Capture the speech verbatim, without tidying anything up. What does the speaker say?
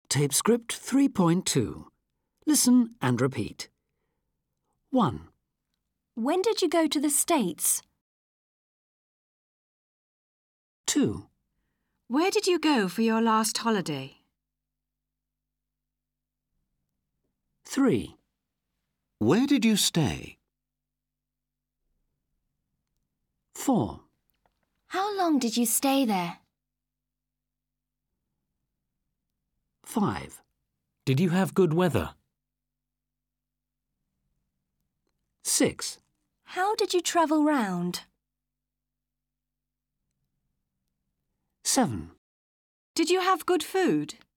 Tape script three point two. Listen and repeat. one. When did you go to the States? two. Where did you go for your last holiday? three. Where did you stay? four. How long did you stay there? five. Did you have good weather? six. How did you travel round? seven. Did you have good food?